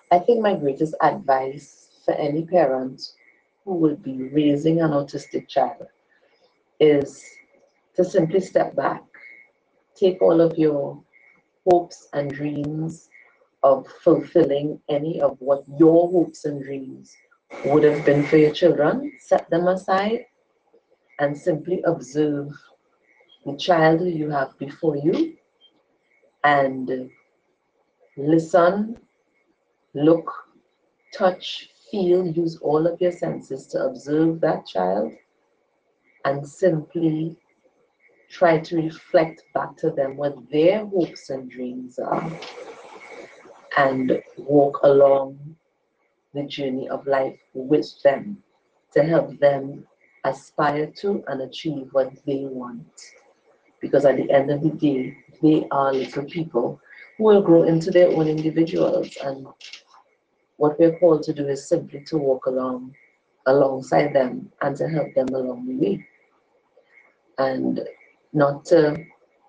I think my greatest advice for any parent who would be raising an autistic child is to simply step back, take all of your hopes and dreams of fulfilling any of what your hopes and dreams would have been for your children, set them aside, and simply observe the child who you have before you and listen, look, touch, feel, use all of your senses to observe that child and simply try to reflect back to them what their hopes and dreams are and walk along the journey of life with them to help them aspire to and achieve what they want. Because at the end of the day, they are little people who will grow into their own individuals. And what we're called to do is simply to walk alongside them and to help them along the way. And not to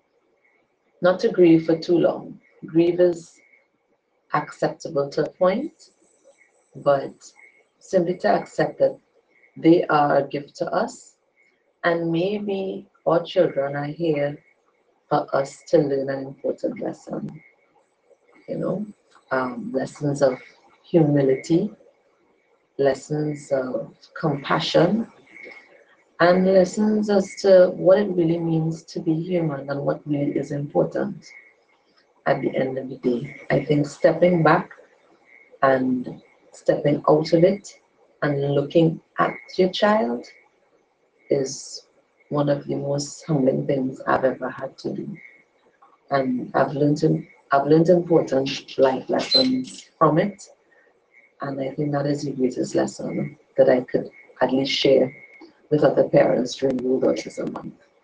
not to grieve for too long. Grieve is acceptable to a point, but simply to accept that they are a gift to us, and maybe our children are here for us to learn an important lesson, you know, lessons of humility, lessons of compassion, and lessons as to what it really means to be human and what really is important at the end of the day. I think stepping back and stepping out of it and looking at your child is one of the most humbling things I've ever had to do. And I've learned important life lessons from it. And I think that is the greatest lesson that I could at least share with other parents during World Autism Month.